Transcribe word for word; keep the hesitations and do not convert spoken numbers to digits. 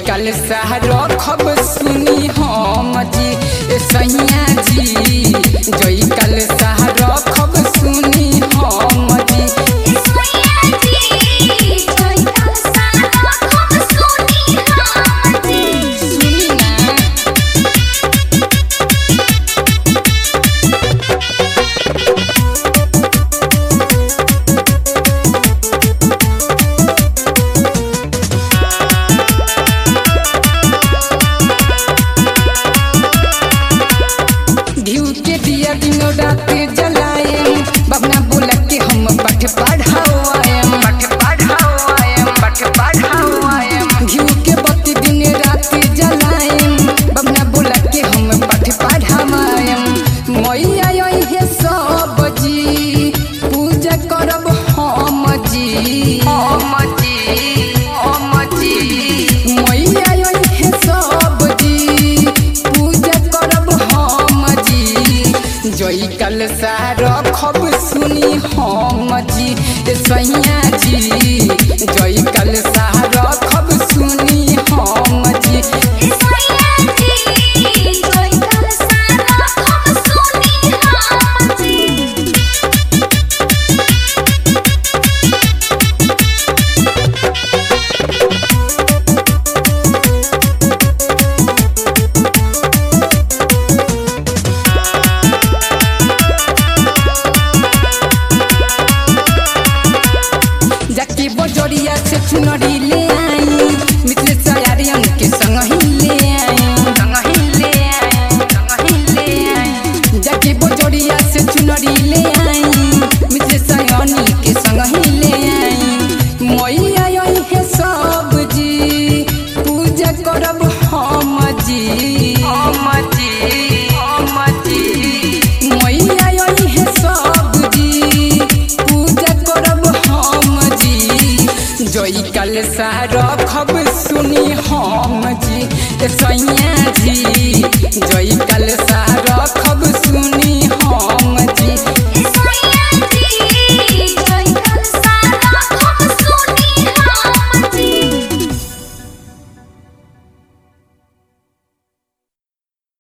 कल सहर खब सुनी हम जी सैया जी जई कल सहर खब सुनी हम जी रात जलाए बबना बोला के हम पठ पढ़ाओ पठ पढ़ाओ पठ पढ़ाओ घिउ के बत्ती दिन रात जलाए बबना बोला के हम पठ पढ़ाओ मैया ये सब जी पूजा करब हम जी हम जी हम जी मैया ये सब जी पूजा करब हम जी जई कल सार खब सुनी हम जी सैया जी जई कल सार खब सुनी हम जी बजरिया से चुनरी ले आई मिथिले सयारियन के संग ही ले आई संग ही ले आई संग ही ले आई जाके बजरिया से चुनरी ले आई मिथिले सयानी के संग ही